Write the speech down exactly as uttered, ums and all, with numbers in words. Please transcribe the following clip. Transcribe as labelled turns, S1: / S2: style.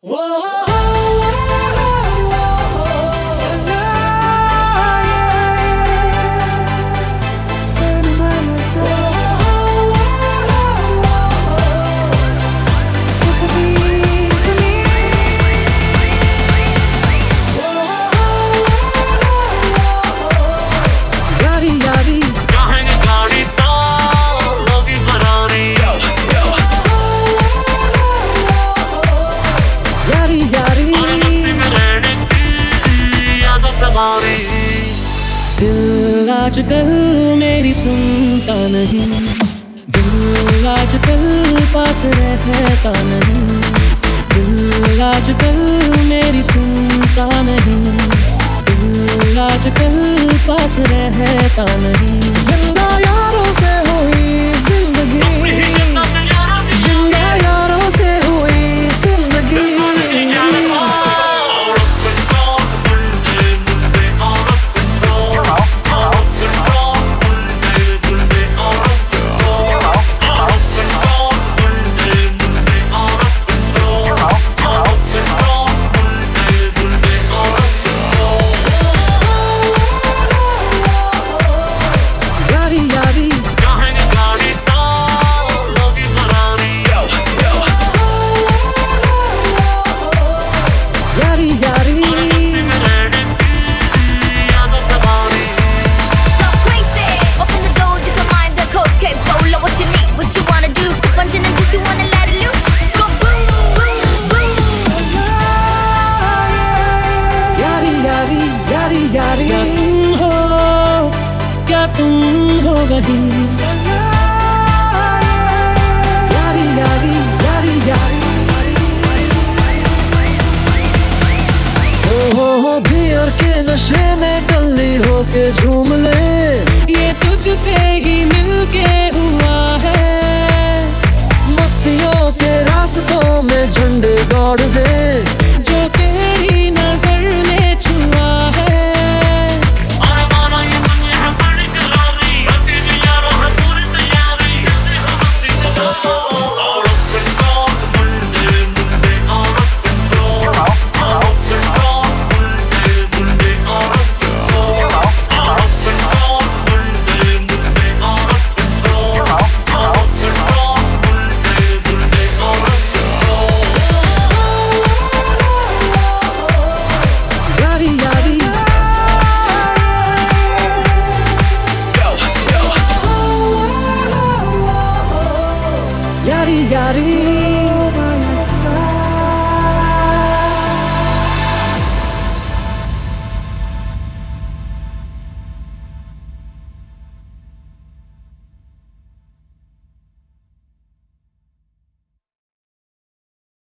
S1: दिल आजकल मेरी सुनता नहीं, दिल आजकल पास रहता नहीं, दिल आजकल मेरी सुनता नहीं, दिल आजकल पास रहता नहीं।
S2: जिंदा यारों से हुई जिंदगी, जिंदा यारों से हुई जिंदगी।
S1: क्या तुम हो, क्या तुम हो वही
S2: यारी यारी यारी यारी। ओ हो हो बियर के नशे में टल्ली होके झूम ले,
S1: ये तुझसे ही मिलके